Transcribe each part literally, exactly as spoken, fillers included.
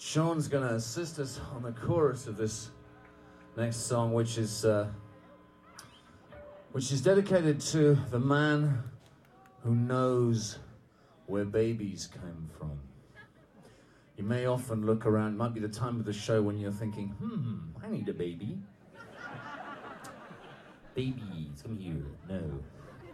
Sean's going to assist us on the chorus of this next song, which is uh, which is dedicated to the man who knows where babies came from. You may often look around, might be the time of the show when you're thinking, hmm, I need a baby. Babies, come here, no.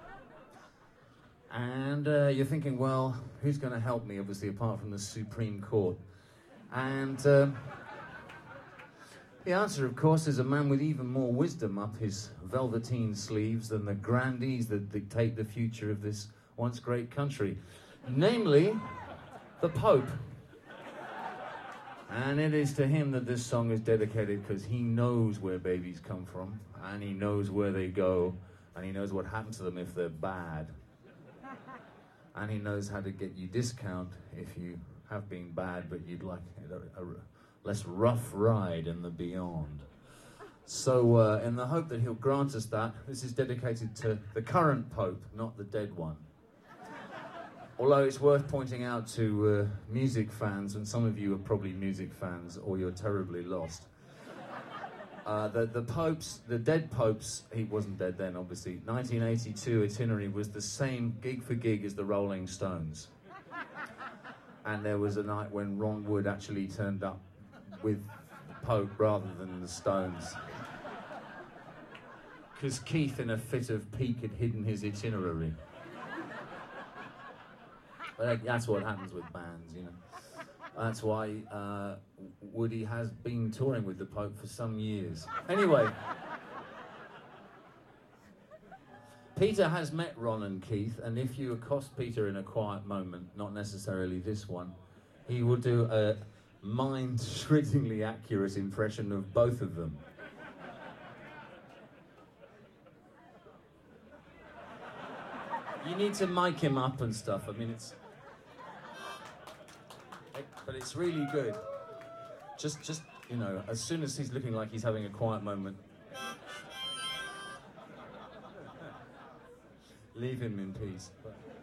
And uh, you're thinking, well, who's going to help me, obviously, apart from the Supreme Court? And uh, the answer, of course, is a man with even more wisdom up his velveteen sleeves than the grandees that dictate the future of this once great country. Namely, the Pope. And it is to him that this song is dedicated, because he knows where babies come from, and he knows where they go, and he knows what happens to them if they're bad. And he knows how to get you discount if you have been bad, but you'd like a, a less rough ride in the beyond. So, uh, in the hope that he'll grant us that, this is dedicated to the current Pope, not the dead one. Although it's worth pointing out to uh, music fans, and some of you are probably music fans, or you're terribly lost. Uh, the, the Popes, the dead Popes, he wasn't dead then, obviously. nineteen eighty-two itinerary was the same gig for gig as the Rolling Stones. And there was a night when Ron Wood actually turned up with the Pope rather than the Stones. Because Keith, in a fit of pique, had hidden his itinerary. But that's what happens with bands, you know. That's why uh, Woody has been touring with the Pope for some years. Anyway, Peter has met Ron and Keith, and if you accost Peter in a quiet moment, not necessarily this one, he will do a mind-shrinkingly accurate impression of both of them. You need to mic him up and stuff. I mean, it's... But it's really good. Just, just, you know, as soon as he's looking like he's having a quiet moment, leave him in peace. But...